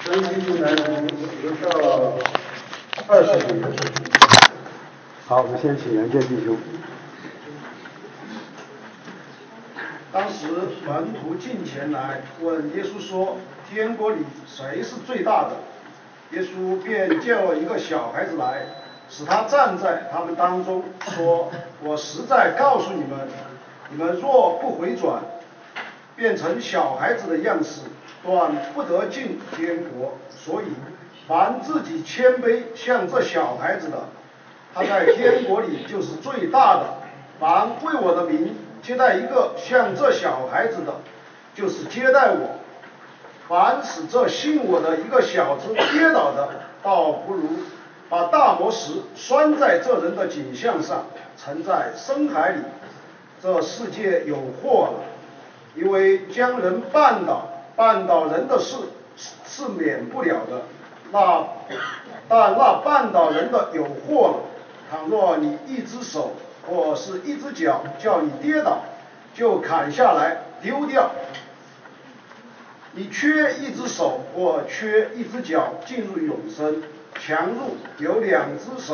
根据进来读到20节。 好，我们先请袁健弟兄。 当时门徒近前来问耶稣说：“天国里谁是最大的？”耶稣便叫了一个小孩子来，使他站在他们当中，说：“我实在告诉你们，你们若不回转，变成小孩子的样式，断不得进天国。所以，凡自己谦卑像这小孩子的，他在天国里就是最大的。凡为我的名接待一个像这小孩子的，就是接待我。凡使这信我的一个小子跌倒的，倒不如把大磨石拴在这人的颈项上，沉在深海里。这世界有祸了，因为将人绊倒人的事是免不了的，但那绊倒人的有祸了。倘若你一只手或是一只脚叫你跌倒，就砍下来丢掉。你缺一只手或缺一只脚进入永生，强入有两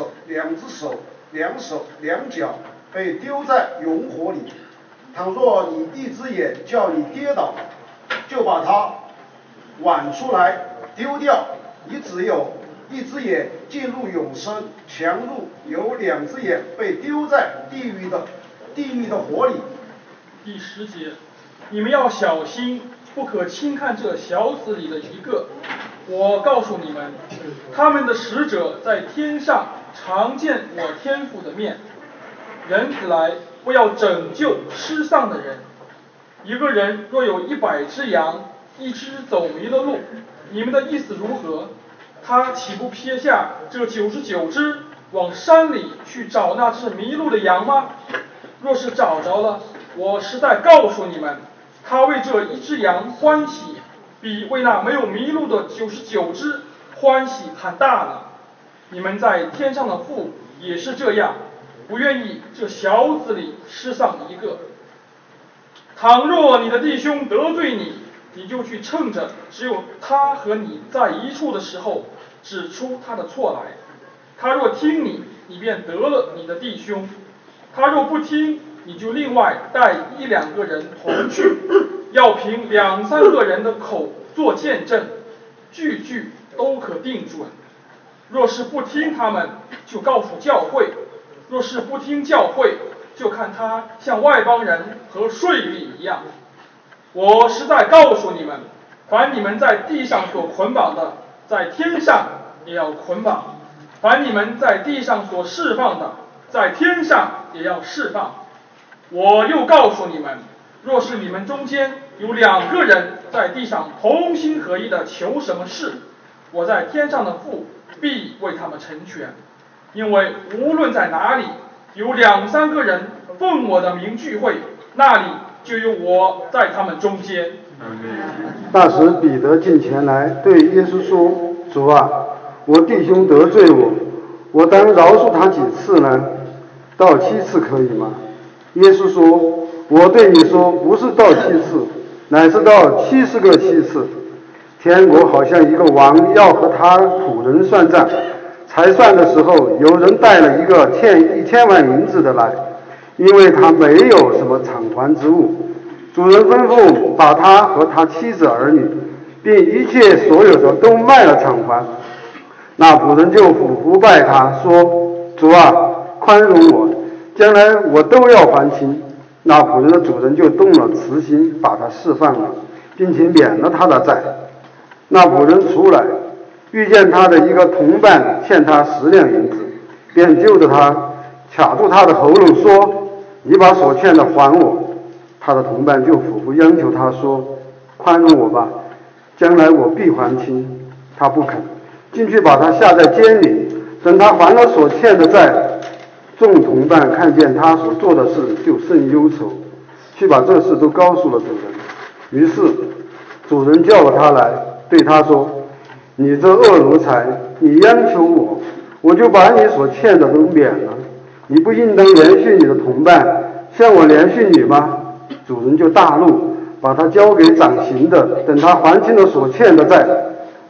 脚被丢在永火里。倘若你一只眼叫你跌倒，就把它剜出来丢掉。你只有一只眼进入永生，强入有两只眼被丢在地狱的火里。 第10节，你们要小心，不可轻看这小子里的一个。我告诉你们，他们的使者在天上常见我天父的面。人子来，不要拯救失丧的人。一个人若有100只羊，一只走迷了路，你们的意思如何？他岂不撇下这99只，往山里去找那只迷路的羊吗？若是找着了，我实在告诉你们，他为这一只羊欢喜，比为那没有迷路的99只欢喜还大了。你们在天上的父也是这样，不愿意这小子里失丧一个。倘若你的弟兄得罪你，你就去趁着只有他和你在一处的时候，指出他的错来。他若听你，你便得了你的弟兄；他若不听，你就另外带1、2个人同去，要凭2、3个人的口做见证，句句都可定准。若是不听他们，就告诉教会；若是不听教会，就看他像外邦人和税吏一样。我实在告诉你们，凡你们在地上所捆绑的，在天上也要捆绑；凡你们在地上所释放的，在天上也要释放。我又告诉你们，若是你们中间有2个人在地上同心合意的求什么事，我在天上的父必为他们成全。因为无论在哪里有2、3个人奉我的名聚会，那里就有我在他们中间。 那时彼得近前来对耶稣说：“主啊，我弟兄得罪我当饶恕他几次呢？到7次可以吗？”耶稣说：“我对你说，不是到7次，乃是到70个7次。天国好像一个王要和他仆人算账，才算的时候，有人带了一个欠1000万银子的来，因为他没有什么偿还之物。主人吩咐把他和他妻子儿女，并一切所有的都卖了偿还。那仆人就俯伏拜他，说：主啊，宽容我，将来我都要还清。那仆人的主人就动了慈心，把他释放了，并且免了他的债。那仆人出来，遇见他的一个同伴欠他10两银子，便揪着他，卡住他的喉咙，说：你把所欠的还我。他的同伴就俯伏央求他说：宽容我吧，将来我必还清。他不肯，进去把他下在监里，等他还了所欠的债。众同伴看见他所做的事，就甚忧愁，去把这事都告诉了主人。于是主人叫了他来，对他说：你这恶奴才，你央求我，我就把你所欠的都免了。你不应当连续你的同伴，像我连续你吗？主人就大怒，把他交给掌刑的，等他还清了所欠的债。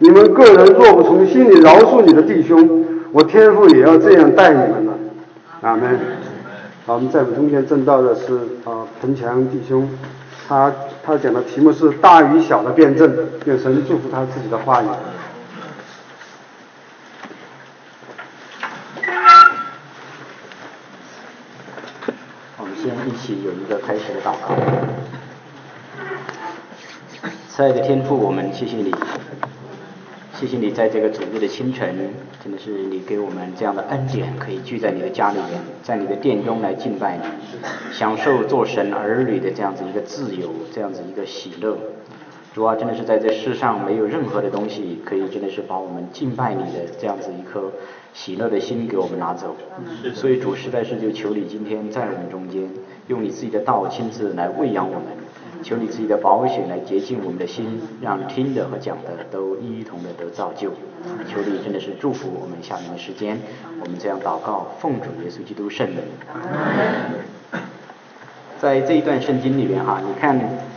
你们个人若不从心里饶恕你的弟兄，我天父也要这样待你们了。阿门。好，我们在我们中间正道的是彭强弟兄，他讲的题目是大与小的辩证，愿神祝福他自己的话语。 我们先一起有一个开始的祷告。慈爱的天父，我们谢谢你，谢谢你在这个主日的清晨，真的是你给我们这样的恩典，可以聚在你的家里面，在你的殿中来敬拜你，享受做神儿女的这样子一个自由，这样子一个喜乐。主啊，真的是在这世上没有任何的东西可以真的是把我们敬拜你的这样子一颗喜乐的心给我们拿走。所以主实在是就求你今天在我们中间，用你自己的道亲自来喂养我们，求你自己的宝血来洁净我们的心，让听的和讲的都一同的得造就。求你真的是祝福我们下面的时间，我们这样祷告，奉主耶稣基督圣名。在这一段圣经里面你看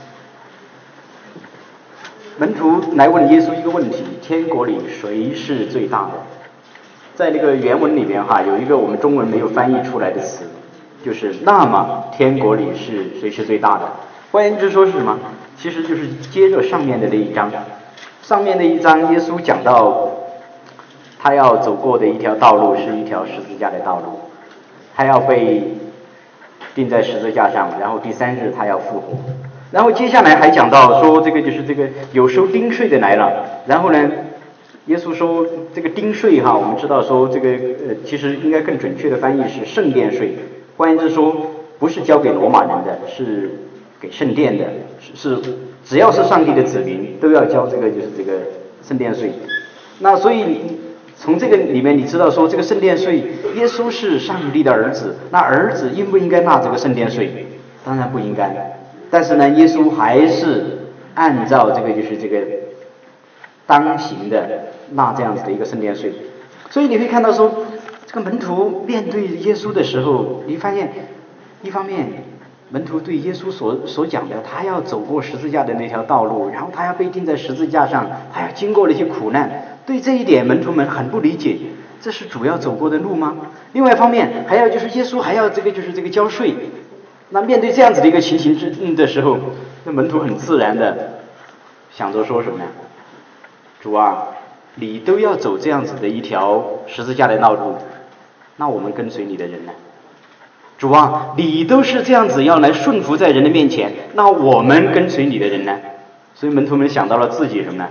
门徒来问耶稣一个问题：天国里谁是最大的？在那个原文里面有一个我们中文没有翻译出来的词，就是那么天国里是谁是最大的？换言之说是什么？其实就是接着上面的那一章，上面那一章耶稣讲到他要走过的一条道路是一条十字架的道路，他要被钉在十字架上，然后第3日他要复活。然后接下来还讲到说这个就是这个有收丁税的来了，然后呢耶稣说这个丁税我们知道说这个其实应该更准确的翻译是圣殿税，换言之说不是交给罗马人的，是给圣殿的，是只要是上帝的子民都要交这个就是这个圣殿税。那所以从这个里面你知道说这个圣殿税，耶稣是上帝的儿子，那儿子应不应该纳这个圣殿税？当然不应该。但是呢，耶稣还是按照这个就是这个当行的纳这样子的一个圣殿税。所以你会看到说这个门徒面对耶稣的时候，你发现一方面门徒对耶稣所讲的他要走过十字架的那条道路，然后他要被钉在十字架上，他要经过那些苦难，对这一点门徒们很不理解，这是主要走过的路吗？另外一方面还要就是耶稣还要这个就是这个交税。那面对这样子的一个情形的时候，那门徒很自然的想着说什么呢？主啊，你都要走这样子的一条十字架的道路，那我们跟随你的人呢？主啊，你都是这样子要来顺服在人的面前，那我们跟随你的人呢？所以门徒们想到了自己什么呢？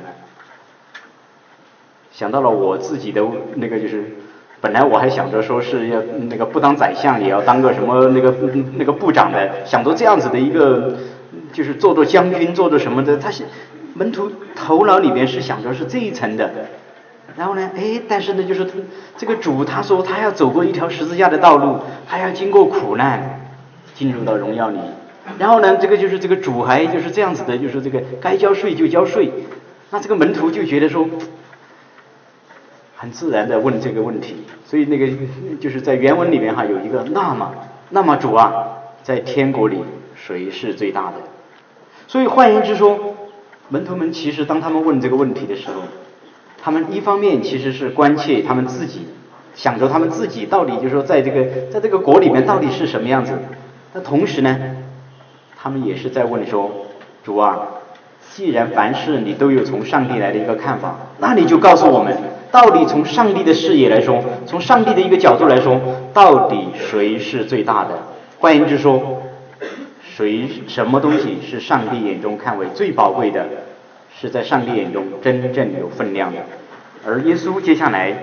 想到了我自己的那个就是本来我还想着说是要那个不当宰相也要当个什么那个部长的，想着这样子的一个就是做将军做什么的，他是门徒头脑里面是想着是这一层的。然后呢但是呢就是这个主他说他要走过一条十字架的道路，他要经过苦难进入到荣耀里。然后呢这个就是这个主还就是这样子的，就是这个该交税就交税。那这个门徒就觉得说很自然的问这个问题，所以那个就是在原文里面有一个那么主啊，在天国里谁是最大的？所以换言之说，门徒们其实当他们问这个问题的时候，他们一方面其实是关切他们自己，想着他们自己到底就是说在这个国里面到底是什么样子，但同时呢他们也是在问说，主啊，既然凡事你都有从上帝来的一个看法，那你就告诉我们，到底从上帝的视野来说，从上帝的一个角度来说，到底谁是最大的？换言之说，什么东西是上帝眼中看为最宝贵的，是在上帝眼中真正有分量的。而耶稣接下来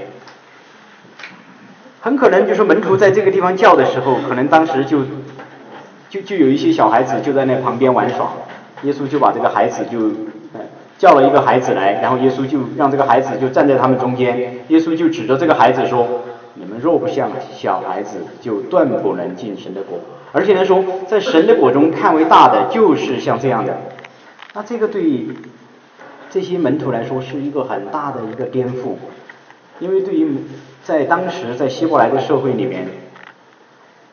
很可能就是门徒在这个地方叫的时候，可能当时就有一些小孩子就在那旁边玩耍，耶稣就把这个孩子就叫了一个孩子来，然后耶稣就让这个孩子就站在他们中间，耶稣就指着这个孩子说，你们若不像小孩子，就断不能进神的国。而且呢说，在神的国中看为大的就是像这样的。那这个对于这些门徒来说是一个很大的一个颠覆，因为对于在当时在希伯来的社会里面，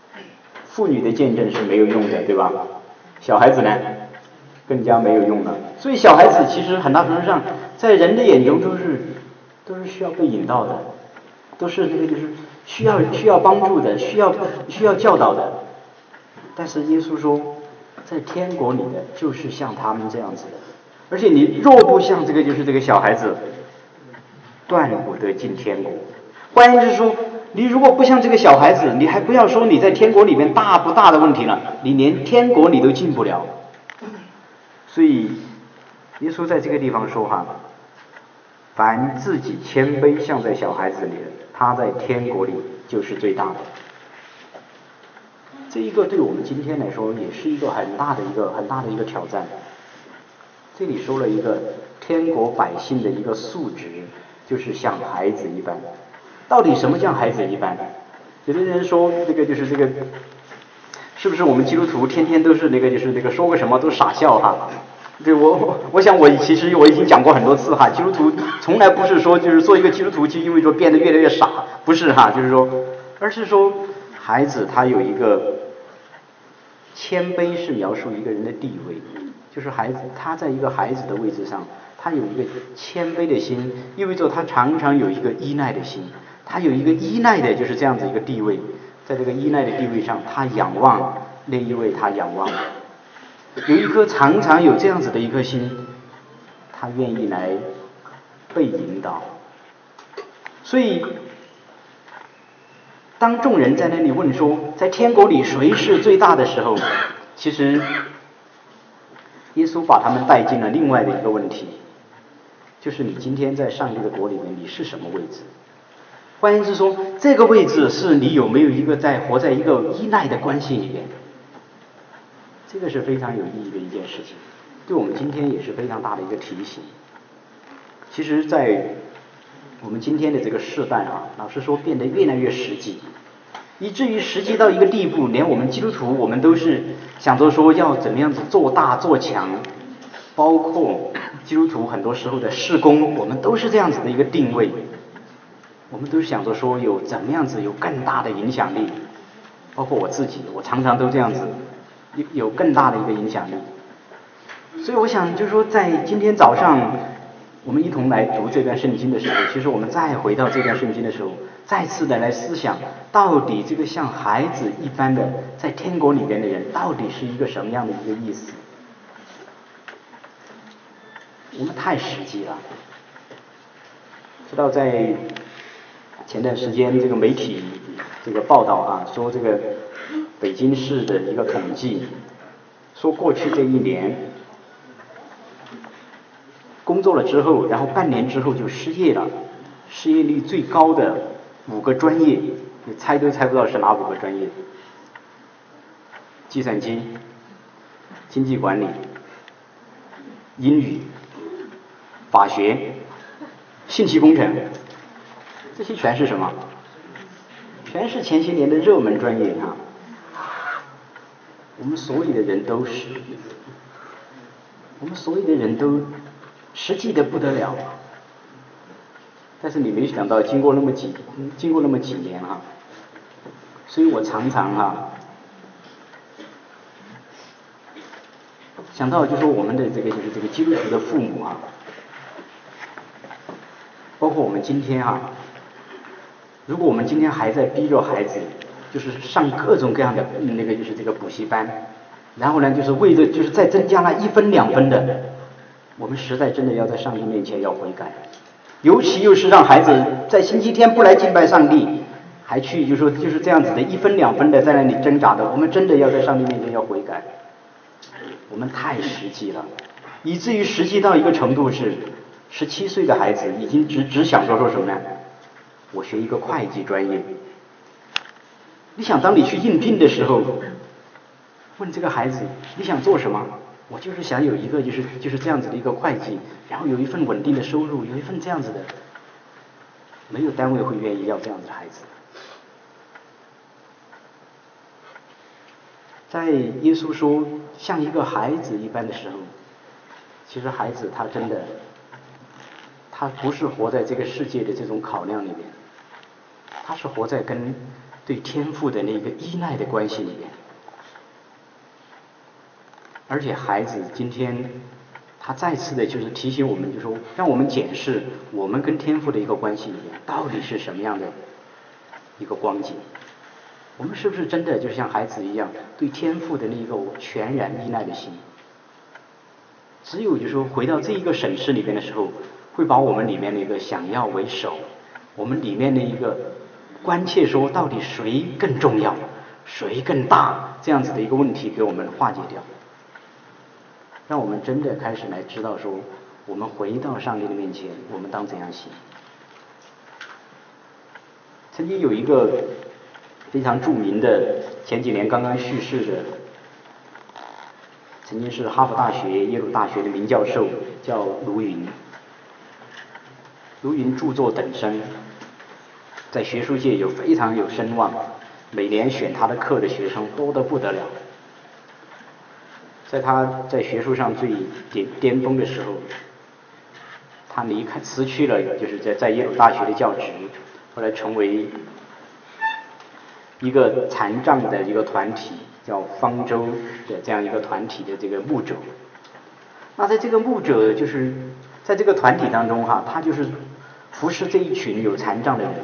妇女的见证是没有用的，对吧？小孩子呢更加没有用了。 所以小孩子其实很大程度上在人的眼中都是需要被引导的，都是那个就是需要帮助的，需要教导的。但是耶稣说，在天国里的就是像他们这样子的，而且你若不像这个小孩子，断不得进天国。换言之说，你如果不像这个小孩子，你还不要说你在天国里面大不大的问题了，你连天国你都进不了。所以耶稣在这个地方说哈，凡自己谦卑像在小孩子里的，他在天国里就是最大的。这一个对我们今天来说也是一个很大的一个挑战。这里说了一个天国百姓的一个素质，就是像孩子一般。到底什么叫孩子一般？有的人说这个是不是我们基督徒天天都是说个什么都傻笑哈？对，我想其实我已经讲过很多次哈，基督徒从来不是说就是做一个基督徒就意味着变得越来越傻，不是哈，而是说孩子他有一个谦卑，是描述一个人的地位，就是孩子他在一个孩子的位置上，他有一个谦卑的心，意味着他常常有一个依赖的心，他有一个依赖的就是这样子一个地位，在这个依赖的地位上，他仰望那一位他仰望的，有一颗常常有这样子的一颗心，他愿意来被引导。所以当众人在那里问说在天国里谁是最大的时候，其实耶稣把他们带进了另外的一个问题，就是你今天在上帝的国里面你是什么位置。换言之说，这个位置是你有没有一个活在一个依赖的关系里面，这个是非常有意义的一件事情，对我们今天也是非常大的一个提醒。其实在我们今天的这个世代啊，老实说变得越来越实际，以至于实际到一个地步，连我们基督徒我们都是想着说要怎么样子做大做强，包括基督徒很多时候的事工，我们都是这样子的一个定位，我们都想着说有怎么样子有更大的影响力，包括我自己，我常常都这样子有更大的一个影响力。所以我想就是说在今天早上我们一同来读这段圣经的时候，其实我们再回到这段圣经的时候，再次的来思想，到底这个像孩子一般的在天国里边的人，到底是一个什么样的一个意思？我们太实际了。知道在前段时间这个媒体这个报道啊，说这个北京市的一个统计，说过去这一年工作了之后，然后半年之后就失业了，失业率最高的5个专业，你猜都猜不到是哪5个专业：计算机、经济管理、英语、法学、信息工程，这些全是什么？全是前些年的热门专业啊！我们所有的人都实际的不得了，但是你没想到经过那么几年啊，所以我常常想到就是我们的这个基督徒的父母啊，包括我们今天如果我们今天还在逼着孩子就是上各种各样的这个补习班，然后呢就是为着就是再增加了1分2分的，我们实在真的要在上帝面前要悔改。尤其又是让孩子在星期天不来敬拜上帝，还去就是这样子的1分2分的在那里挣扎的，我们真的要在上帝面前要悔改。我们太实际了，以至于实际到一个程度是17岁的孩子已经只想着说什么呢？我学一个会计专业。你想当你去应聘的时候，问这个孩子你想做什么？我就是想有一个就是这样子的一个会计，然后有一份稳定的收入，有一份这样子的，没有单位会愿意要这样子的孩子。在耶稣说像一个孩子一般的时候，其实孩子他真的他不是活在这个世界的这种考量里面，他是活在跟对天父的那个依赖的关系里面。而且孩子今天他再次的就是提醒我们，就说让我们检视我们跟天父的一个关系里面到底是什么样的一个光景。我们是不是真的就像孩子一样，对天父的那个全然依赖的心？只有就是说回到这一个审视里面的时候，会把我们里面的一个想要为首，我们里面的一个关切说到底谁更重要，谁更大这样子的一个问题给我们化解掉，让我们真的开始来知道说，我们回到上帝的面前，我们当怎样行。曾经有一个非常著名的，前几年刚刚去世的，曾经是哈佛大学、耶鲁大学的名教授，叫卢云。卢云著作等身，在学术界非常有声望，每年选他的课的学生多得不得了。在他在学术上最巅峰的时候，他辞去了就是在耶鲁大学的教职，后来成为一个残障的一个团体，叫方舟的这样一个团体的这个牧者。那在这个牧者就是在这个团体当中他就是服侍这一群有残障的人。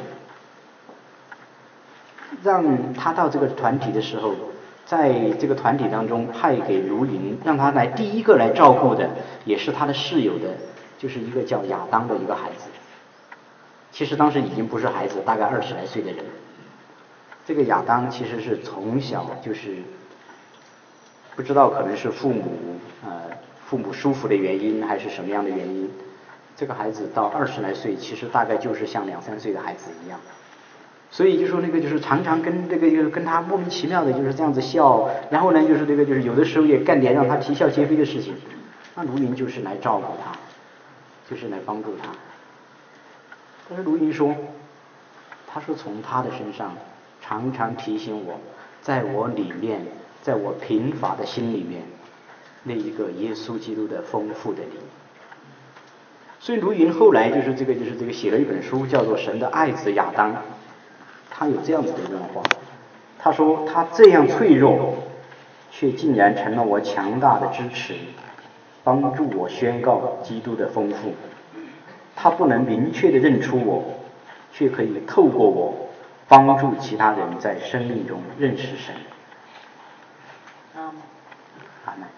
让他到这个团体的时候，在这个团体当中派给卢云，让他来第一个来照顾的，也是他的室友的，就是一个叫亚当的一个孩子。其实当时已经不是孩子，大概20来岁的人。这个亚当其实是从小就是不知道可能是父母舒服的原因，还是什么样的原因，这个孩子到20来岁，其实大概就是像2、3岁的孩子一样。所以就说那个就是常常跟跟他莫名其妙的就是这样子笑，然后呢就是就是有的时候也干点让他啼笑皆非的事情。那卢云就是来照顾他，就是来帮助他。但是卢云说，他说从他的身上常常提醒我，在我里面，在我贫乏的心里面，那一个耶稣基督的丰富的灵。所以卢云后来就是写了一本书，叫做《神的爱子亚当》。他有这样子的一段话，他说他这样脆弱，却竟然成了我强大的支持，帮助我宣告基督的丰富。他不能明确地认出我，却可以透过我帮助其他人在生命中认识神。阿们。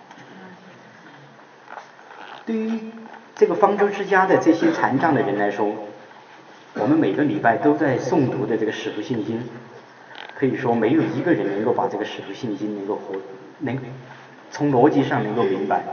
对于这个方舟之家的这些残障的人来说，我们每个礼拜都在诵读的这个使徒信经，可以说没有一个人能够把这个使徒信经能从逻辑上能够明白。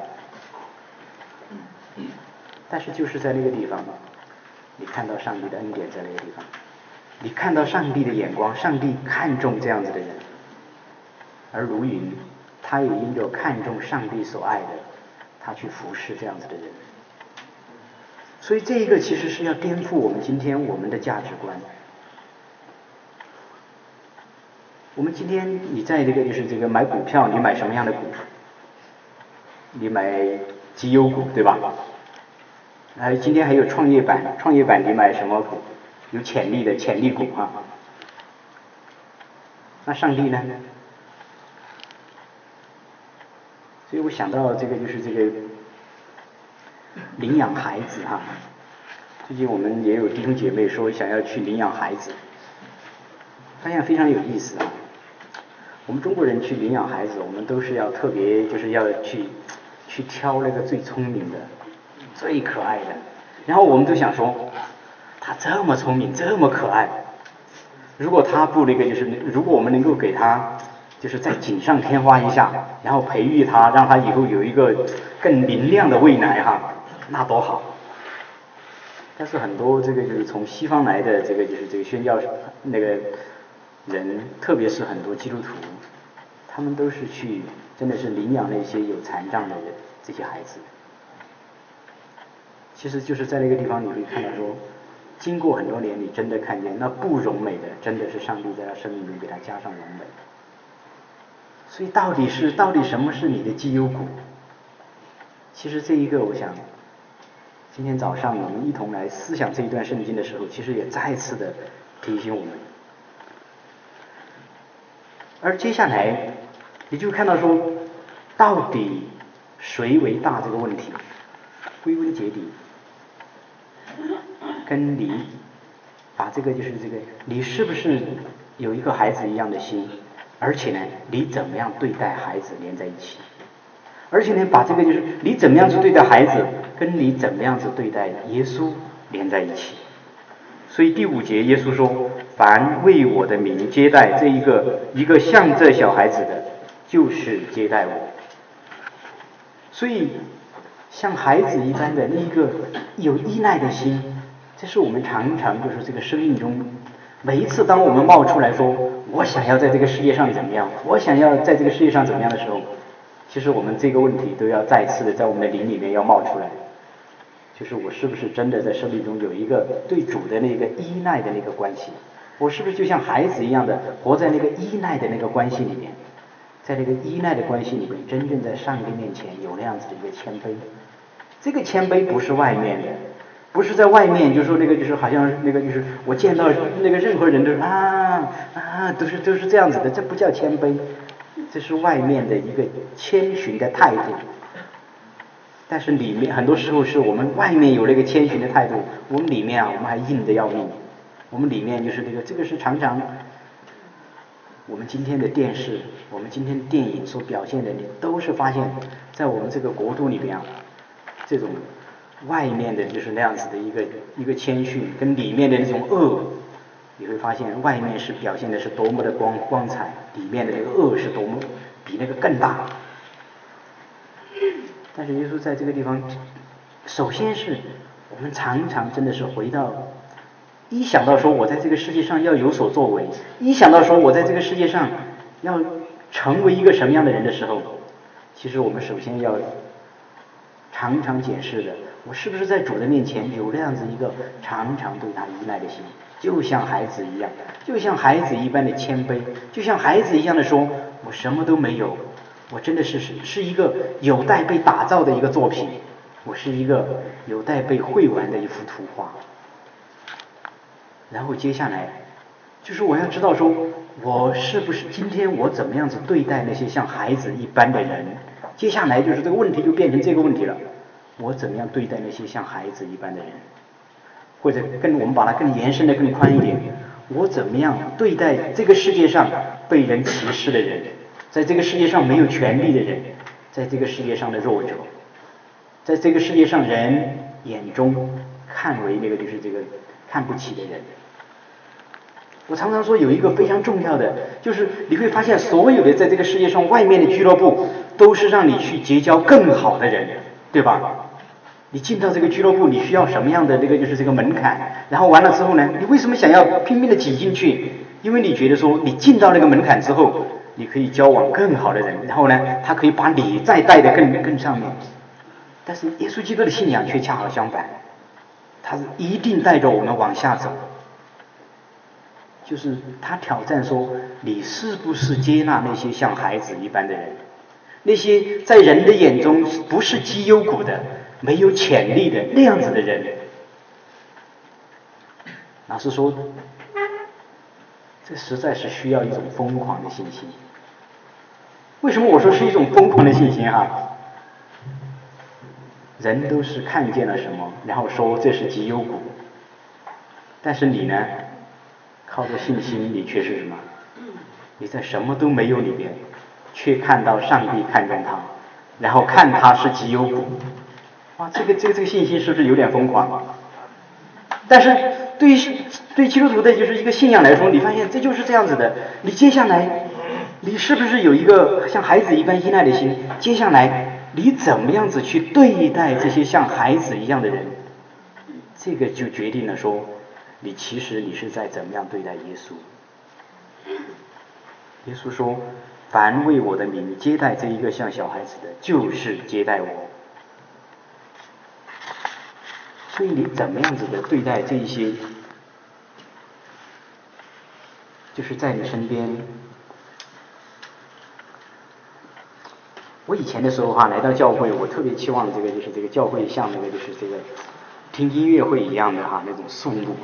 但是就是在那个地方，你看到上帝的恩典在那个地方，你看到上帝的眼光，上帝看重这样子的人。而卢云他也因着看重上帝所爱的，他去服侍这样子的人。所以这一个其实是要颠覆我们今天我们的价值观。我们今天你在就是买股票，你买什么样的股？你买绩优股对吧？今天还有创业板你买什么股？有潜力的潜力股那上帝呢？所以我想到就是领养孩子最近我们也有弟兄姐妹说想要去领养孩子，发现非常有意思我们中国人去领养孩子，我们都是要特别就是要去挑那个最聪明的、最可爱的，然后我们都想说，他这么聪明，这么可爱，如果他不如果我们能够给他就是再锦上添花一下，然后培育他，让他以后有一个更明亮的未来那多好。但是很多就是从西方来的就是宣教那个人，特别是很多基督徒，他们都是真的是领养那些有残障的人，这些孩子。其实就是在那个地方你会看到说，经过很多年，你真的看见那不荣美的，真的是上帝在他生命中给他加上荣美。所以到底什么是你的绩优股？其实这一个我想今天早上我们一同来思想这一段圣经的时候，其实也再次的提醒我们。而接下来你就看到说，到底谁为大这个问题， 归根结底，跟你把这个就是这个，你是不是有一个孩子一样的心，而且呢，你怎么样对待孩子连在一起，而且呢，把这个就是你怎么样子对待孩子，跟你怎么样子对待耶稣连在一起。所以第5节耶稣说，凡为我的名接待这一个像这小孩子的，就是接待我。所以像孩子一般的那一个有依赖的心，这是我们常常就是这个生命中每一次当我们冒出来说我想要在这个世界上怎么样，我想要在这个世界上怎么样的时候，其实我们这个问题都要再次的在我们的灵里面要冒出来，就是我是不是真的在生命中有一个对主的那个依赖的那个关系，我是不是就像孩子一样的活在那个依赖的那个关系里面，在那个依赖的关系里面真正在上帝面前有那样子的一个谦卑。这个谦卑不是外面的，不是在外面就说那个就是好像那个就是我见到那个任何人都是都是这样子的，这不叫谦卑，这是外面的一个谦逊的态度。但是里面很多时候是我们外面有那个谦逊的态度，我们里面我们还硬得要命，我们里面就是这个是常常我们今天的电视，我们今天的电影所表现的，你都是发现在我们这个国度里边这种外面的就是那样子的一个谦逊，跟里面的那种恶，你会发现外面是表现的是多么的光彩，里面的那个恶是多么比那个更大。但是耶稣在这个地方，首先是我们常常真的是回到，一想到说我在这个世界上要有所作为，一想到说我在这个世界上要成为一个什么样的人的时候，其实我们首先要常常检视的，我是不是在主的面前有那样子一个常常对他依赖的心，就像孩子一样，就像孩子一般的谦卑，就像孩子一样的说，我什么都没有，我真的是一个有待被打造的一个作品，我是一个有待被绘完的一幅图画。然后接下来就是我要知道说，我是不是今天我怎么样子对待那些像孩子一般的人，接下来就是这个问题就变成这个问题了，我怎么样对待那些像孩子一般的人，或者我们把它更延伸的更宽一点，我怎么样对待这个世界上被人歧视的人，在这个世界上没有权利的人，在这个世界上的弱者，在这个世界上人眼中看为那个就是这个看不起的人。我常常说有一个非常重要的，就是你会发现所有的在这个世界上外面的俱乐部都是让你去结交更好的人，对吧？你进到这个俱乐部你需要什么样的那个就是这个门槛，然后完了之后呢，你为什么想要拼命的挤进去？因为你觉得说你进到那个门槛之后，你可以交往更好的人，然后呢他可以把你再带得更上面。但是耶稣基督的信仰却恰好相反，他是一定带着我们往下走，就是他挑战说，你是不是接纳那些像孩子一般的人，那些在人的眼中不是绩优股的，没有潜力的那样子的人。老实说，这实在是需要一种疯狂的信心。为什么我说是一种疯狂的信心人都是看见了什么，然后说这是绩优股，但是你呢，靠着信心，你却是什么？你在什么都没有里边，却看到上帝看中他，然后看他是绩优股。哇，这个信心是不是有点疯狂？但是对基督徒的就是一个信仰来说，你发现这就是这样子的。你接下来，你是不是有一个像孩子一般依赖的心？接下来你怎么样子去对待这些像孩子一样的人？这个就决定了说，其实你是在怎么样对待耶稣。耶稣说，凡为我的名接待这一个像小孩子的，就是接待我。所以你怎么样子的对待这一些就是在你身边。我以前的时候来到教会，我特别期望这个教会像那个就是这个听音乐会一样的那种肃穆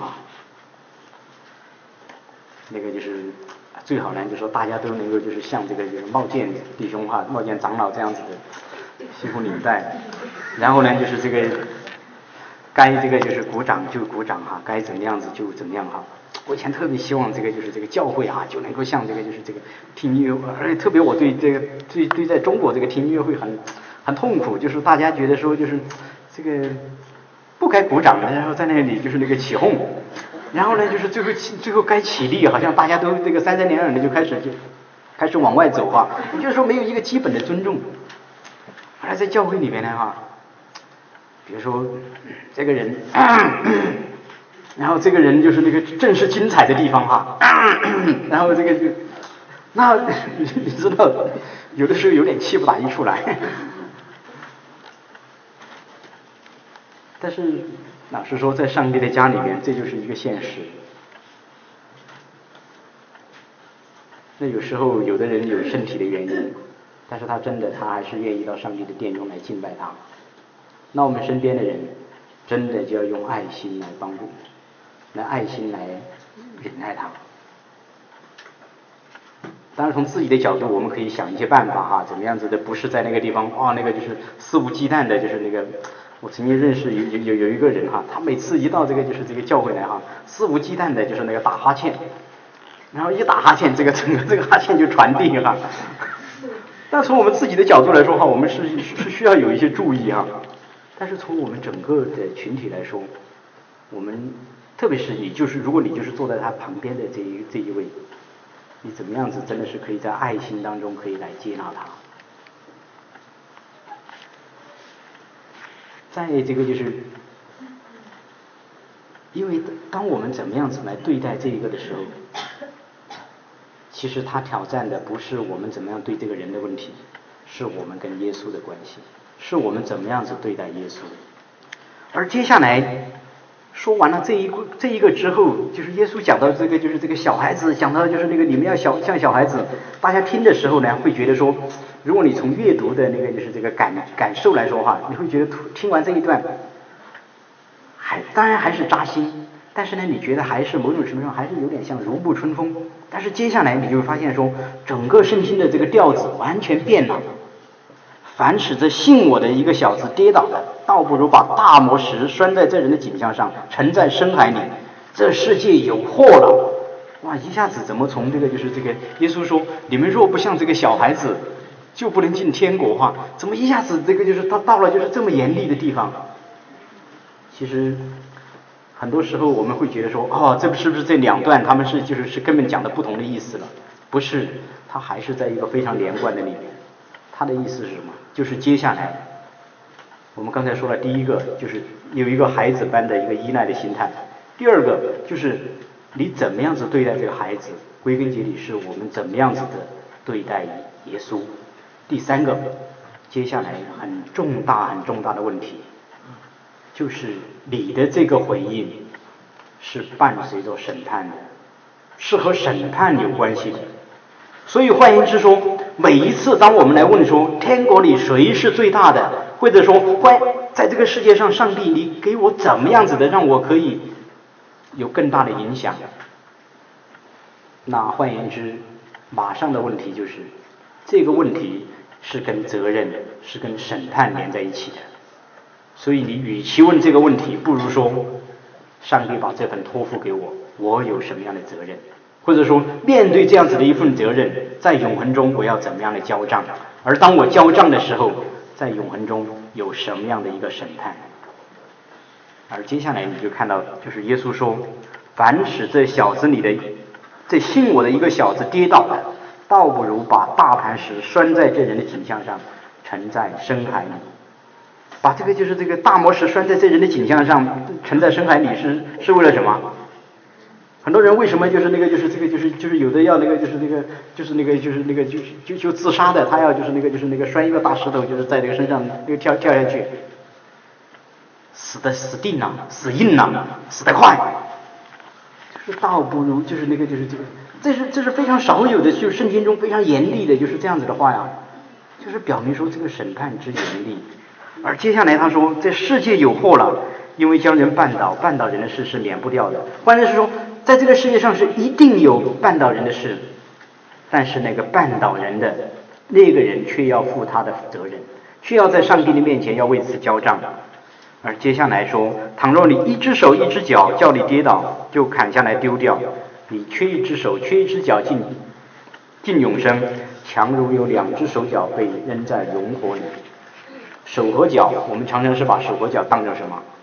那个就是最好呢，就说大家都能够就是像这个茂健弟兄茂健长老这样子的系副领带，然后呢就是这个该这个就是鼓掌就鼓掌哈，该怎么样子就怎么样哈。我以前特别希望这个就是这个教会啊，就能够像这个就是这个听音乐，而且特别我对这个对在中国这个听音乐会很痛苦，就是大家觉得说就是这个不该鼓掌的，然后在那里就是那个起哄，然后呢就是最后该起立，好像大家都这个三两两的就开始往外走啊，也就是说没有一个基本的尊重。而在教会里面呢哈，比如说这个人。然后这个人就是那个正是精彩的地方哈，然后这个就，那你知道，有的时候有点气不打一处来。但是老实说，在上帝的家里面，这就是一个现实。那有时候有的人有身体的原因，但是他还是愿意到上帝的殿中来敬拜他。那我们身边的人，真的就要用爱心来帮助。来爱心来忍耐他。当然从自己的角度我们可以想一些办法哈，怎么样子的不是在那个地方那个就是肆无忌惮的，就是那个我曾经认识有一个人哈，他每次一到这个就是这个教会来哈，肆无忌惮的就是那个打哈欠，然后一打哈欠整个这个哈欠就传递哈。但从我们自己的角度来说哈，我们是需要有一些注意哈。但是从我们整个的群体来说，我们特别是如果你就是坐在他旁边的这一位，你怎么样子真的是可以在爱心当中可以来接纳他。再这个就是，因为当我们怎么样子来对待这一个的时候，其实他挑战的不是我们怎么样对这个人的问题，是我们跟耶稣的关系，是我们怎么样子对待耶稣。而接下来说完了这一个之后，就是耶稣讲到这个就是这个小孩子，讲到就是那个你们要像小孩子，大家听的时候呢，会觉得说，如果你从阅读的那个就是这个感受来说哈，你会觉得听完这一段，当然还是扎心，但是呢，你觉得还是某种程度上还是有点像如沐春风。但是接下来你就会发现说，整个圣经的这个调子完全变了。凡使这信我的一个小子跌倒的，倒不如把大磨石拴在这人的颈项上，沉在深海里。这世界有祸了！哇，一下子怎么从这个就是这个耶稣说，你们若不像这个小孩子，就不能进天国哈？怎么一下子这个就是他到了就是这么严厉的地方？其实很多时候我们会觉得说，这是不是这两段他们是根本讲的不同的意思了？不是，他还是在一个非常连贯的里面。他的意思是什么？就是接下来我们刚才说了，第一个就是有一个孩子般的一个依赖的心态，第二个就是你怎么样子对待这个孩子，归根结底是我们怎么样子的对待耶稣。第三个，接下来很重大的问题，就是你的这个回应是伴随着审判的，是和审判有关系的。所以换言之说，每一次当我们来问说天国里谁是最大的，或者说在这个世界上上帝你给我怎么样子的让我可以有更大的影响，那换言之马上的问题就是这个问题是跟责任是跟审判连在一起的。所以你与其问这个问题，不如说上帝把这份托付给我，我有什么样的责任，或者说面对这样子的一份责任，在永恒中我要怎么样的交账，而当我交账的时候，在永恒中有什么样的一个审判。而接下来你就看到，就是耶稣说，凡使这小子里的这信我的一个小子跌倒的，倒不如把大磐石拴在这人的颈项上，沉在深海里。把这个就是这个大磨石拴在这人的颈项上，沉在深海里是为了什么？很多人为什么就是那个就是这个就是有的要那个就是那个就是那个就是那个就自杀的，他要就是那个就是那个拴一个大石头，就是在这个身上那个跳下去，死定了，死硬了，死得快，就是倒不如就是那个就是这是非常少有的，就是圣经中非常严厉的就是这样子的话呀，就是表明说这个审判之严厉。而接下来他说，这世界有祸了，因为将人绊倒人的事是免不掉的。换言之是说，在这个世界上是一定有绊倒人的事，但是那个绊倒人的那个人却要负他的责任， 需要在上帝的面前要为此交账。而接下来说，倘若你一只手一只脚叫你跌倒，就砍下来丢掉，你缺一只手缺一只脚进永生，强如有两只手脚被扔在熔火里。手和脚，我们常常是把手和脚当成什么？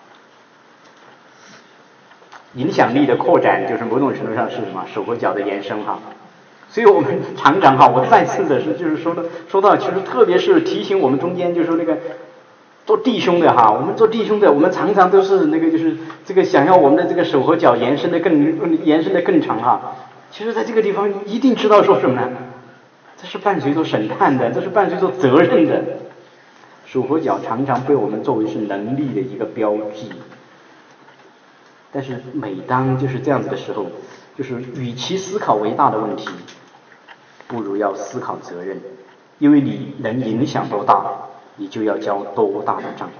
影响力的扩展，就是某种程度上是什么？手和脚的延伸哈。所以我们常常哈，我再次的是就是说到，其实特别是提醒我们中间，就是说那个做弟兄的哈，我们做弟兄的，我们常常都是那个就是这个想要我们的这个手和脚延伸的更长哈。其实在这个地方一定知道说什么呢？这是伴随着审判的，这是伴随着责任的。手和脚常常被我们作为是能力的一个标记，但是每当就是这样子的时候，就是与其思考伟大的问题，不如要思考责任，因为你能影响多大，你就要交多大的账。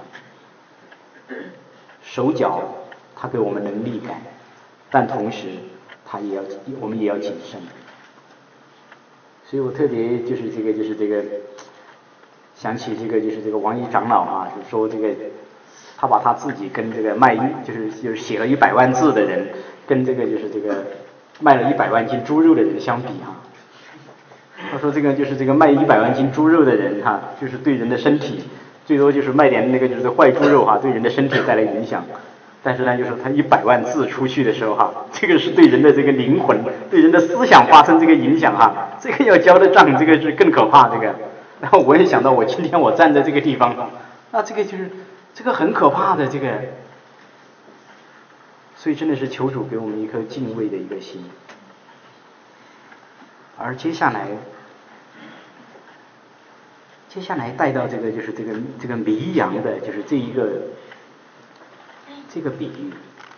手脚它给我们能力感，但同时我们也要谨慎。所以我特别就是这个想起这个王一长老啊，就说这个他把他自己跟这个就是写了100万字的人，跟这个卖了100万斤猪肉的人相比哈。他说这个卖100万斤猪肉的人哈，就是对人的身体最多就是卖点那个就是坏猪肉哈，对人的身体带来影响。但是呢，就是他100万字出去的时候哈，这个是对人的这个灵魂、对人的思想发生这个影响哈，这个要交的账，这个是更可怕这个。然后我也想到，我今天我站在这个地方，那这个就是这个很可怕的这个，所以真的是求主给我们一颗敬畏的一个心。而接下来带到这个迷羊的，就是这个比喻，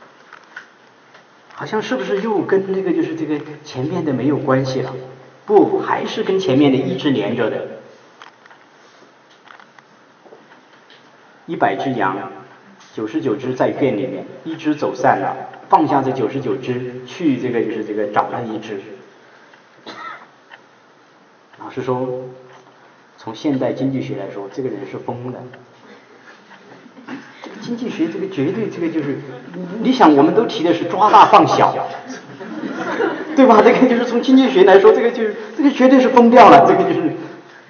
好像是不是又跟那个就是这个前面的没有关系了？不，还是跟前面的一直连着的。100只羊，99只在圈里面，一只走散了，放下这99只，去找那一只。老实说，从现代经济学来说，这个人是疯的。经济学这个绝对就是你想我们都提的是抓大放小，对吧？这个就是从经济学来说，这个绝对是疯掉了，这个就是。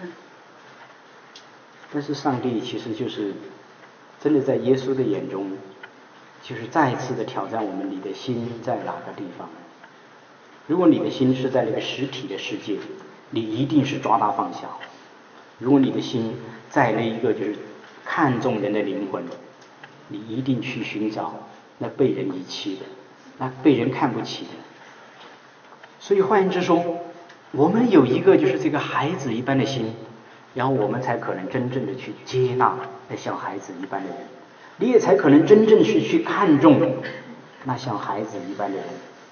但是上帝其实就是真的在耶稣的眼中，就是再一次的挑战我们：你的心在哪个地方？如果你的心是在那个实体的世界，你一定是抓大放小；如果你的心在那一个就是看重人的灵魂，你一定去寻找那被人遗弃的，那被人看不起的。所以换言之说，我们有一个就是这个孩子一般的心，然后我们才可能真正的去接纳那像孩子一般的人，你也才可能真正去看重那像孩子一般的人。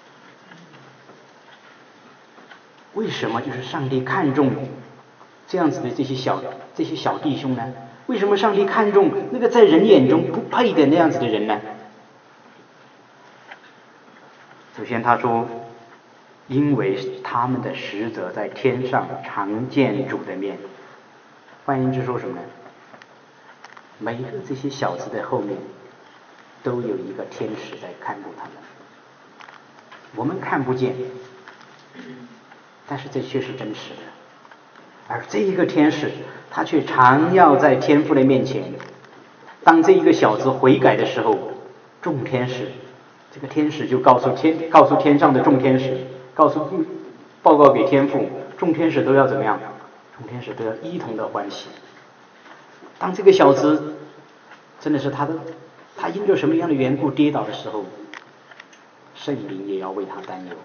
为什么就是上帝看重这样子的这些小弟兄呢？为什么上帝看重那个在人眼中不配的那样子的人呢？首先他说，因为他们的使者在天上常见主的面。换言之说什么呢？每一个这些小子的后面都有一个天使在看顾他们，我们看不见，但是这却是真实的。而这一个天使，他却常要在天父的面前，当这一个小子悔改的时候，众天使，这个天使就告诉天上的众天使，报告给天父，众天使都要怎么样？众天使都要一同的欢喜。当这个小子真的是他因着什么样的缘故跌倒的时候，圣灵也要为他担忧。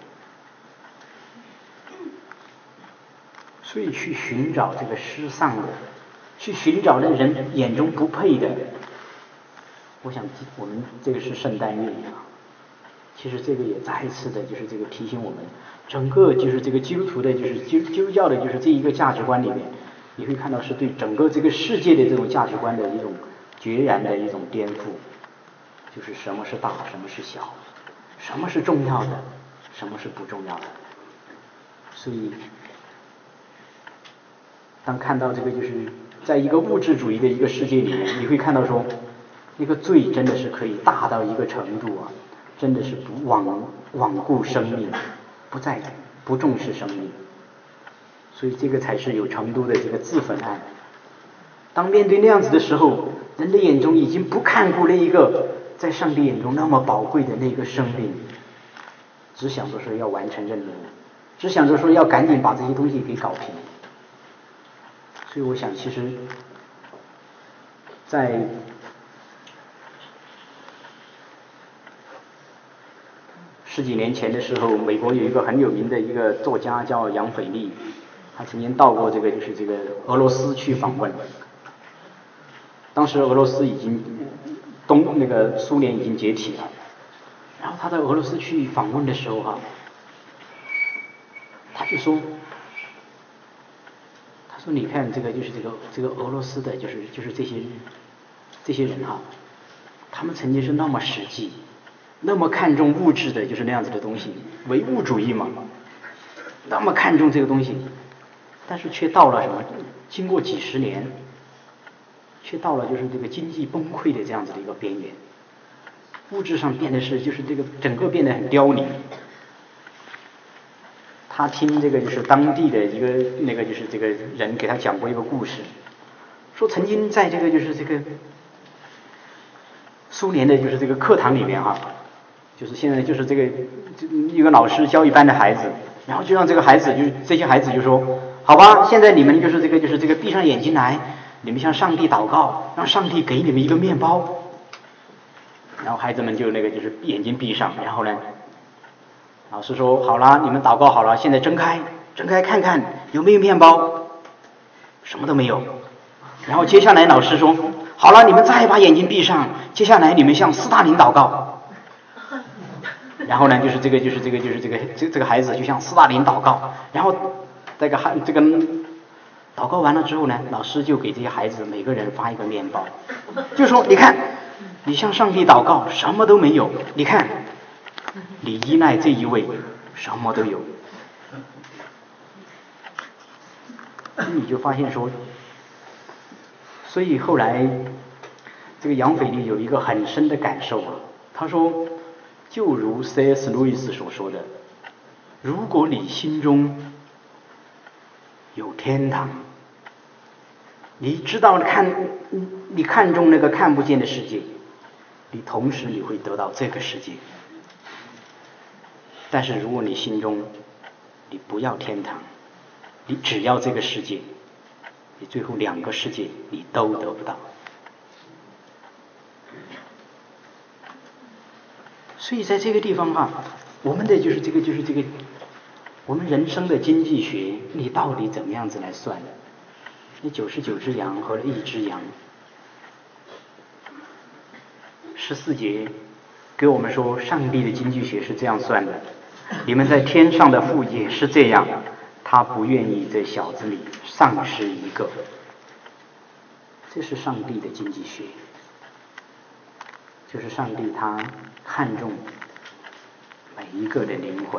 所以去寻找这个失丧的，去寻找那人眼中不配的。我想我们这个是圣诞月啊，其实这个也再一次的就是这个提醒我们，整个就是这个基督徒的，就是基督教的，就是这一个价值观里面，你会看到是对整个这个世界的这种价值观的一种决然的一种颠覆，就是什么是大，什么是小，什么是重要的，什么是不重要的。所以当看到这个就是在一个物质主义的一个世界里面，你会看到说，那个罪真的是可以大到一个程度啊，真的是不罔顾生命，不重视生命。所以这个才是有程度的这个自焚案。当面对那样子的时候，人的眼中已经不看顾那一个在上帝眼中那么宝贵的那个生命，只想着说要完成任务，只想着说要赶紧把这些东西给搞平。所以我想，其实在十几年前的时候，美国有一个很有名的一个作家叫杨腓力，他曾经到过这个俄罗斯去访问。当时俄罗斯已经苏联已经解体了，然后他在俄罗斯去访问的时候他就说，你看这个俄罗斯的就是这些人他们曾经是那么实际，那么看重物质的，就是那样子的东西，唯物主义嘛，那么看重这个东西，但是却到了什么？经过几十年，却到了就是这个经济崩溃的这样子的一个边缘，物质上变得是就是这个整个变得很凋零。他听这个就是当地的一个就是这个人给他讲过一个故事，说曾经在这个苏联的就是这个课堂里面就是现在就是这个一个老师教一班的孩子，然后就让这些孩子就说，好吧，现在你们就是这个闭上眼睛来，你们向上帝祷告，让上帝给你们一个面包。然后孩子们就就是眼睛闭上，然后呢，老师说好了，你们祷告好了，现在睁开看看有没有面包，什么都没有。然后接下来老师说好了，你们再把眼睛闭上，接下来你们向斯大林祷告。然后呢，就是这个孩子就向斯大林祷告，然后这个祷告完了之后呢，老师就给这些孩子每个人发一个面包，就说你看，你向上帝祷告什么都没有，你看你依赖这一位什么都有。你就发现说，所以后来这个杨腓力有一个很深的感受他说，就如 C.S. 路易斯所说的，如果你心中有天堂，你知道你看重那个看不见的世界，你同时你会得到这个世界。但是如果你心中你不要天堂，你只要这个世界，你最后两个世界你都得不到。所以在这个地方我们的就是这个我们人生的经济学，你到底怎么样子来算？那99只羊和了1只羊。14节给我们说，上帝的经济学是这样算的：你们在天上的父也是这样，他不愿意在小子里丧失一个。这是上帝的经济学，就是上帝他看重每一个的灵魂。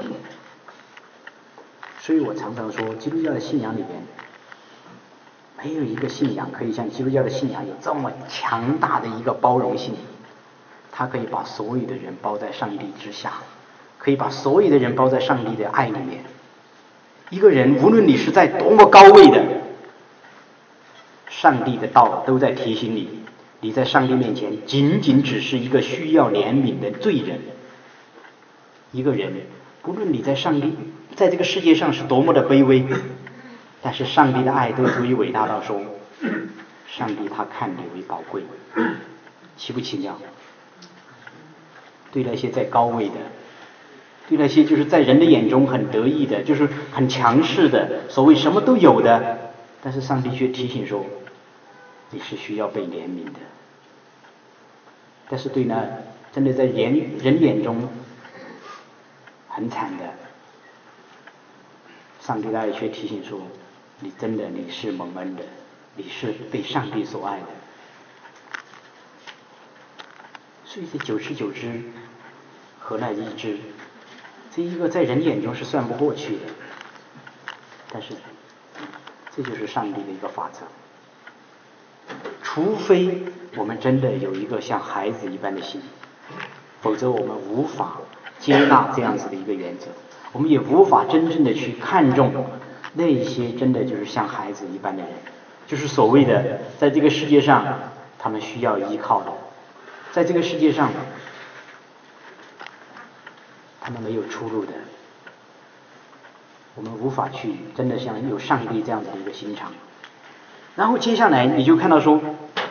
所以我常常说，基督教的信仰里面没有一个信仰可以像基督教的信仰有这么强大的一个包容性，它可以把所有的人包在上帝之下，可以把所有的人包在上帝的爱里面。一个人无论你是在多么高位的，上帝的道都在提醒你，你在上帝面前仅仅只是一个需要怜悯的罪人。一个人不论你在这个世界上是多么的卑微，但是上帝的爱都足以伟大到说，上帝他看你为宝贵，奇不奇妙？对那些在高位的，对那些就是在人的眼中很得意的，就是很强势的，所谓什么都有的，但是上帝却提醒说，你是需要被怜悯的。但是对那真的在人眼中很惨的，上帝的爱却提醒说，你是蒙恩的，你是被上帝所爱的。所以这99只和那1只，这一个在人眼中是算不过去的，但是这就是上帝的一个法则。 除非我们真的有一个像孩子一般的心，否则我们无法接纳这样子的一个原则，我们也无法真正的去看重那些真的就是像孩子一般的人，就是所谓的在这个世界上他们需要依靠的，在这个世界上他们没有出路的，我们无法去真的像有上帝这样子的一个心肠。然后接下来你就看到说，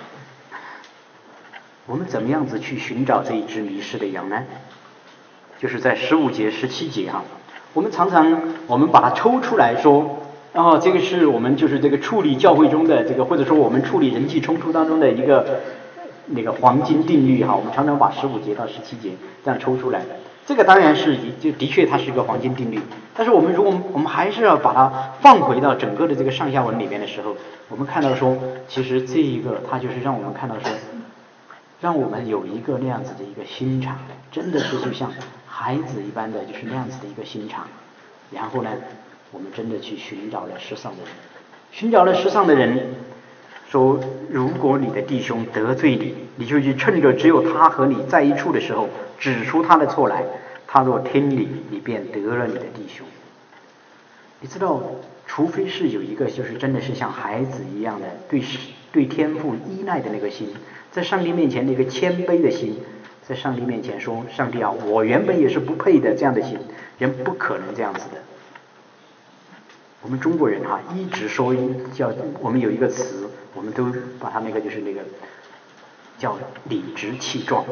我们怎么样子去寻找这一只迷失的羊呢？就是在15节、17节哈，我们常常把它抽出来说，这个是我们就是这个处理教会中的这个，或者说我们处理人际冲突当中的一个那个黄金定律哈。我们常常把15节到17节这样抽出来，这个当然是就的确它是一个黄金定律。但是我们还是要把它放回到整个的这个上下文里面的时候，我们看到说，其实这一个它就是让我们看到说，让我们有一个那样子的一个心肠，真的是就像孩子一般的就是那样子的一个心肠。然后呢，我们真的去寻找了世上的人，寻找了世上的人，说如果你的弟兄得罪你，你就去趁着只有他和你在一处的时候，指出他的错来，他若听你，你便得了你的弟兄。你知道，除非是有一个就是真的是像孩子一样的对天父依赖的那个心，在上帝面前那个谦卑的心，在上帝面前说，上帝啊，我原本也是不配的，这样的心，人不可能这样子的。我们中国人哈，一直说叫我们有一个词，我们都把它那个就是那个叫理直气壮。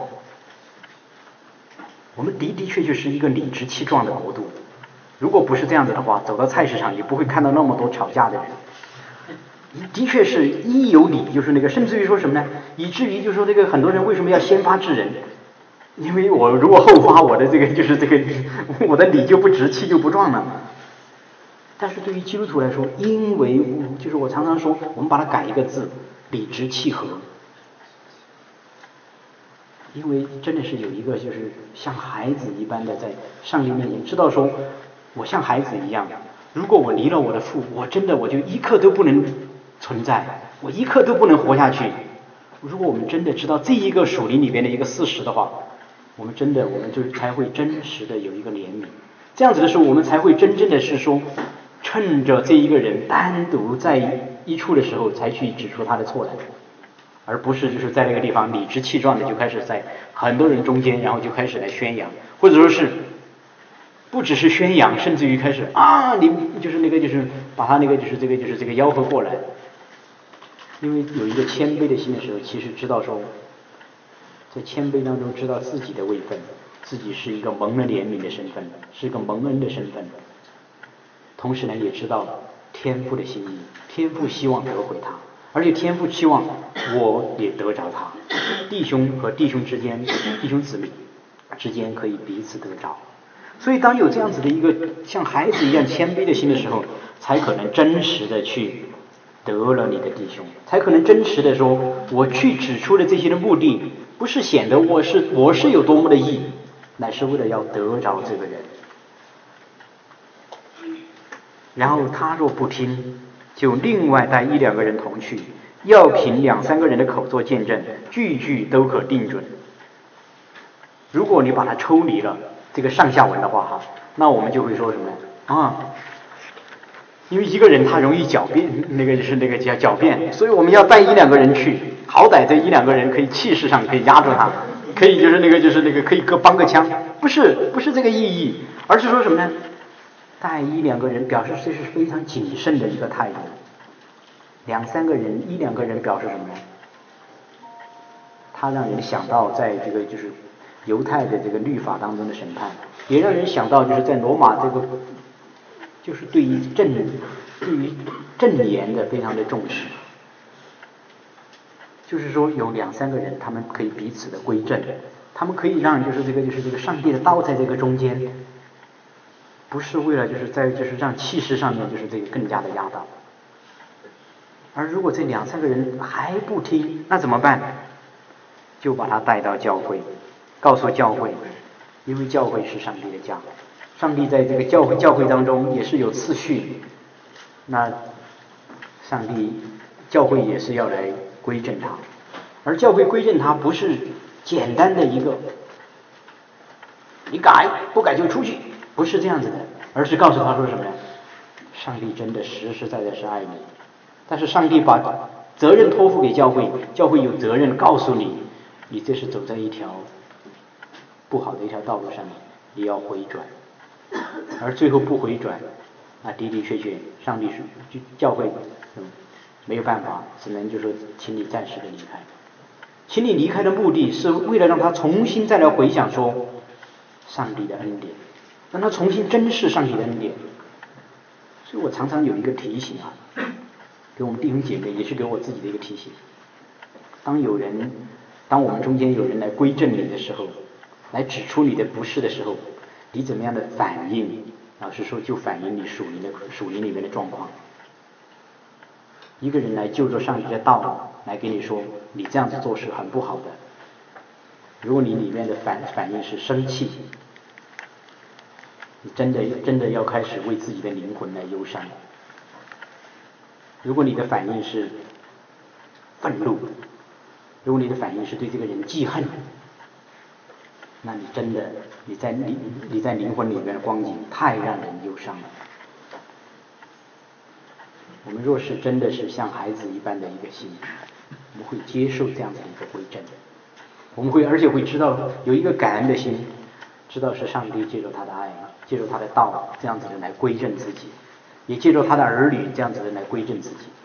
我们的确就是一个理直气壮的国度。如果不是这样子的话，走到菜市场你不会看到那么多吵架的人。的确是一有理就是那个，甚至于说什么呢？以至于就是说这个很多人为什么要先发制人？因为我如果后发，我的这个就是这个我的理就不直，气就不壮了。但是对于基督徒来说，因为就是我常常说，我们把它改一个字，理直气和。因为真的是有一个就是像孩子一般的在上帝面前知道说，我像孩子一样，如果我离了我的父，我真的我就一刻都不能存在，我一刻都不能活下去。如果我们真的知道这一个属灵里边的一个事实的话，我们就才会真实的有一个怜悯。这样子的时候，我们才会真正的是说，趁着这一个人单独在一处的时候，才去指出他的错来。而不是就是在那个地方理直气壮的就开始在很多人中间，然后就开始来宣扬，或者说是不只是宣扬，甚至于开始你就是那个就是把他那个就是这个吆喝过来。因为有一个谦卑的心的时候，其实知道说，在谦卑当中知道自己的位分，自己是一个蒙了怜悯的身份，是一个蒙恩的身份，同时呢也知道天父的心意，天父希望得回他，而且天父期望我也得着他，弟兄和弟兄之间，弟兄姊妹之间可以彼此得着。所以当有这样子的一个像孩子一样谦卑的心的时候，才可能真实的去得了你的弟兄，才可能真实的说，我去指出的这些的目的，不是显得我是有多么的义，乃是为了要得着这个人。然后他若不听，就另外带1-2个人同去，要凭2-3个人的口做见证，句句都可定准。如果你把它抽离了这个上下文的话那我们就会说什么呢？因为一个人他容易狡辩，那个就是那个叫狡辩，所以我们要带1-2个人去，好歹这1-2个人可以气势上可以压住他，可以就是那个可以各帮个腔，不是这个意义，而是说什么呢？带1-2个人表示这是非常谨慎的一个态度，2-3个人1-2个人表示什么呢？他让人想到在这个就是犹太的这个律法当中的审判，也让人想到就是在罗马这个就是对于证言的非常的重视，就是说有2-3个人他们可以彼此的归正，他们可以让就是这个上帝的刀在这个中间，不是为了就是让气势上面就是这个更加的压倒。而如果这2-3个人还不听，那怎么办？就把他带到教会，告诉教会，因为教会是上帝的家，上帝在这个教会当中也是有次序，那上帝教会也是要来归正他。而教会归正他不是简单的一个你改不改就出去，不是这样子的，而是告诉他说什么呢？上帝真的实实在在是爱你，但是上帝把责任托付给教会，教会有责任告诉你，你这是走在一条不好的一条道路上面，你要回转。而最后不回转，那的的确确上帝是教会没有办法，只能就说请你暂时的离开。请你离开的目的是为了让他重新再来回想说上帝的恩典，让他重新珍视上帝的恩典。所以我常常有一个提醒啊，给我们弟兄姐妹，也是给我自己的一个提醒。当我们中间有人来归正你的时候，来指出你的不是的时候，你怎么样的反应？老实说，就反映你属灵里面的状况。一个人来就着上帝的道来跟你说，你这样子做是很不好的。如果你里面的反应是生气，你真的要开始为自己的灵魂来忧伤。如果你的反应是愤怒，如果你的反应是对这个人记恨，那你真的你在灵魂里面的光景太让人忧伤了。我们若是真的是像孩子一般的一个心，我们会接受这样子的一个归正，我们而且会知道有一个感恩的心，知道是上帝借着他的爱，借着他的道这样子的来归正自己，也借着他的儿女这样子的来归正自己。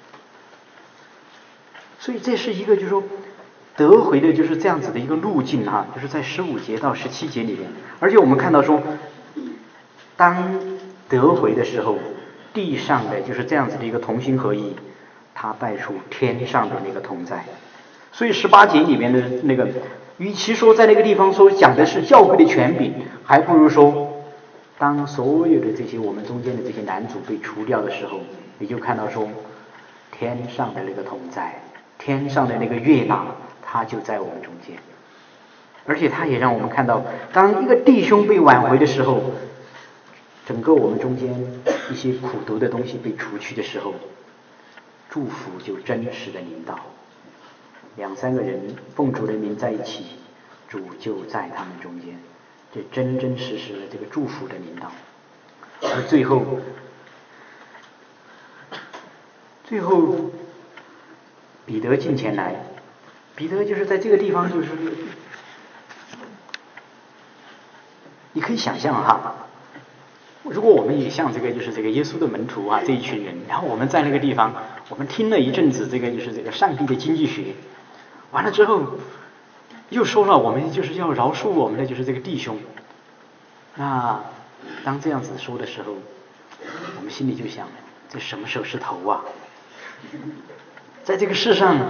所以这是一个就是说得回的就是这样子的一个路径啊，就是在15节到17节里面。而且我们看到说，当得回的时候，地上的就是这样子的一个同心合一，它带出天上的那个同在。所以18节里面的那个，与其说在那个地方说讲的是教会的权柄，还不如说当所有的这些我们中间的这些男主被除掉的时候，你就看到说天上的那个同在，天上的那个悦纳，他就在我们中间。而且他也让我们看到，当一个弟兄被挽回的时候，整个我们中间一些苦毒的东西被除去的时候，祝福就真实的临到。2、3个人奉主的名在一起，主就在他们中间，这真真实实的这个祝福的临到。而最后彼得进前来，彼得就是在这个地方，就是你可以想象哈，如果我们也像这个就是这个耶稣的门徒啊这一群人，然后我们在那个地方，我们听了一阵子这个就是这个上帝的经济学，完了之后又说了我们就是要饶恕我们的就是这个弟兄。那当这样子说的时候，我们心里就想，这什么时候是头啊？在这个世上，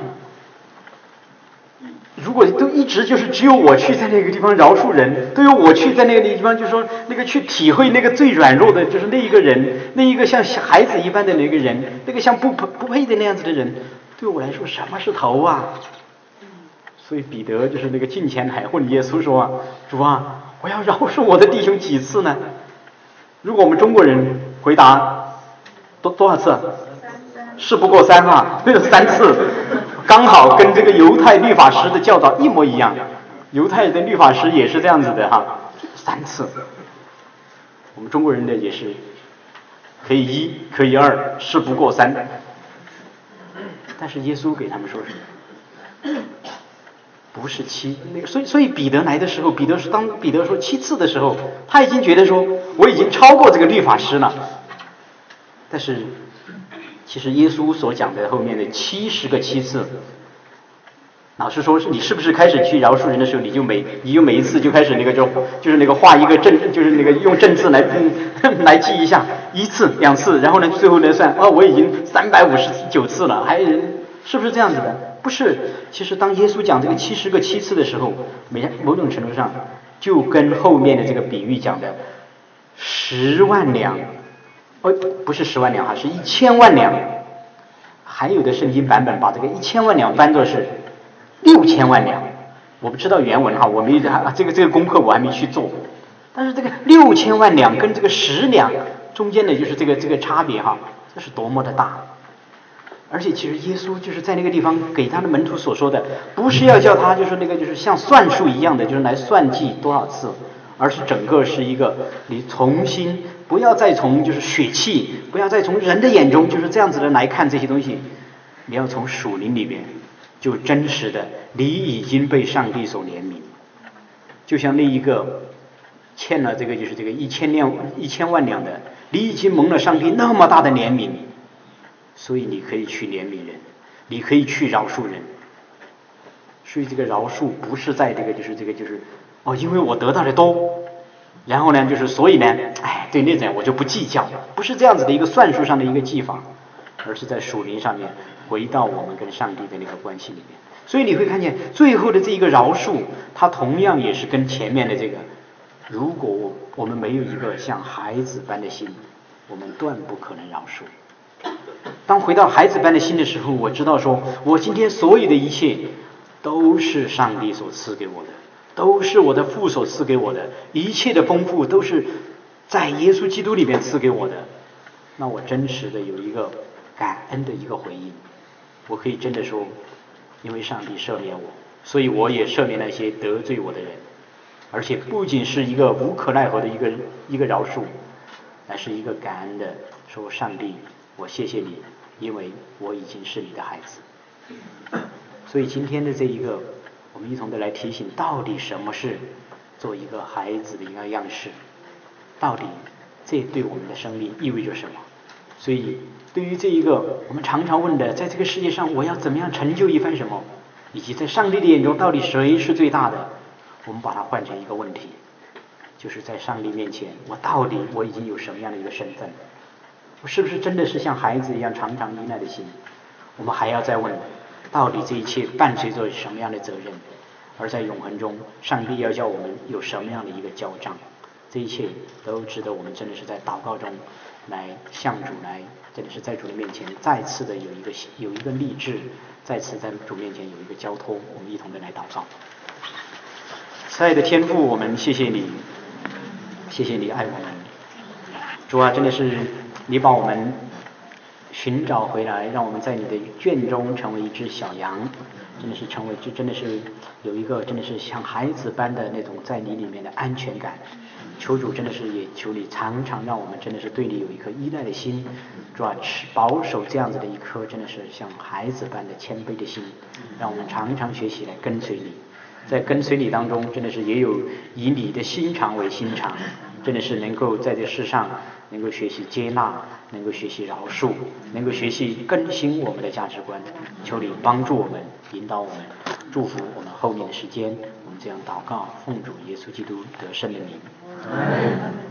如果都一直就是只有我去在那个地方饶恕人，都有我去在那个地方就是说那个去体会那个最软弱的就是那一个人，那一个像孩子一般的那个人，那个像不配的那样子的人，对我来说什么是头啊？所以彼得就是那个近前来问耶稣说啊，主啊，我要饶恕我的弟兄几次呢？如果我们中国人回答多少次？事不过3啊，3次，刚好跟这个犹太律法师的教导一模一样。犹太的律法师也是这样子的哈，3次。我们中国人的也是可以1，可以2，事不过3。但是耶稣给他们说什么？不是7，那个所以彼得来的时候，当彼得说7次的时候，他已经觉得说我已经超过这个律法师了。但是其实耶稣所讲的后面的70个7次，老实说，你是不是开始去饶恕人的时候，你就每一次就开始那个就是那个画一个正，就是那个用正字来记一下，1次2次，然后呢最后呢算我已经359次了，还有人是不是这样子的？不是，其实当耶稣讲这个70个7次的时候，某种程度上就跟后面的这个比喻讲的10万两，不是10万两哈，是1000万两。还有的圣经版本把这个1000万两翻作是6000万两，我不知道原文哈，我没这个功课我还没去做。但是这个6000万两跟这个10两中间的就是这个差别哈，这是多么的大。 而且其实耶稣就是在那个地方给他的门徒所说的，不是要叫他就是那个就是像算术一样的，就是来算计多少次，而是整个是一个你重新不要再从就是血气，不要再从人的眼中就是这样子的来看这些东西，你要从属灵里边就真实的你已经被上帝所怜悯，就像那一个欠了这个就是这个1000万两的，你已经蒙了上帝那么大的怜悯，所以你可以去怜悯人，你可以去饶恕人。所以这个饶恕不是在这个就是因为我得到的多，然后呢就是所以呢对那种我就不计较，不是这样子的一个算术上的一个技法，而是在属灵上面回到我们跟上帝的那个关系里面。所以你会看见最后的这一个饶恕，它同样也是跟前面的这个，如果我们没有一个像孩子般的心，我们断不可能饶恕。当回到孩子般的心的时候，我知道说我今天所有的一切都是上帝所赐给我的，都是我的父所赐给我的，一切的丰富都是在耶稣基督里面赐给我的。那我真实的有一个感恩的一个回应，我可以真的说，因为上帝赦免我，所以我也赦免那些得罪我的人，而且不仅是一个无可奈何的一个饶恕，乃是一个感恩的说，上帝我谢谢你，因为我已经是你的孩子。所以今天的这一个，我们一同的来提醒，到底什么是做一个孩子的一个样式，到底这对我们的生命意味着什么。所以对于这一个我们常常问的，在这个世界上我要怎么样成就一番什么，以及在上帝的眼中到底谁是最大的，我们把它换成一个问题，就是在上帝面前我已经有什么样的一个身份，我是不是真的是像孩子一样常常依赖的心。我们还要再问，到底这一切伴随着什么样的责任，而在永恒中上帝要叫我们有什么样的一个交账，这一切都值得我们真的是在祷告中来向主来，真的是在主的面前再次的有一个立志，再次在主面前有一个交托，我们一同的来祷告。慈爱的天父，我们谢谢你，谢谢你爱我们。主啊，真的是你把我们寻找回来，让我们在你的圈中成为一只小羊，真的是有一个真的是像孩子般的那种在你里面的安全感。求主真的是也求你常常让我们真的是对你有一颗依赖的心，主啊，保守这样子的一颗真的是像孩子般的谦卑的心，让我们常常学习来跟随你。在跟随你当中，真的是也有以你的心肠为心肠，真的是能够在这世上能够学习接纳，能够学习饶恕，能够学习更新我们的价值观。求你帮助我们，引导我们，祝福我们后面的时间。我们这样祷告，奉主耶稣基督得胜的名。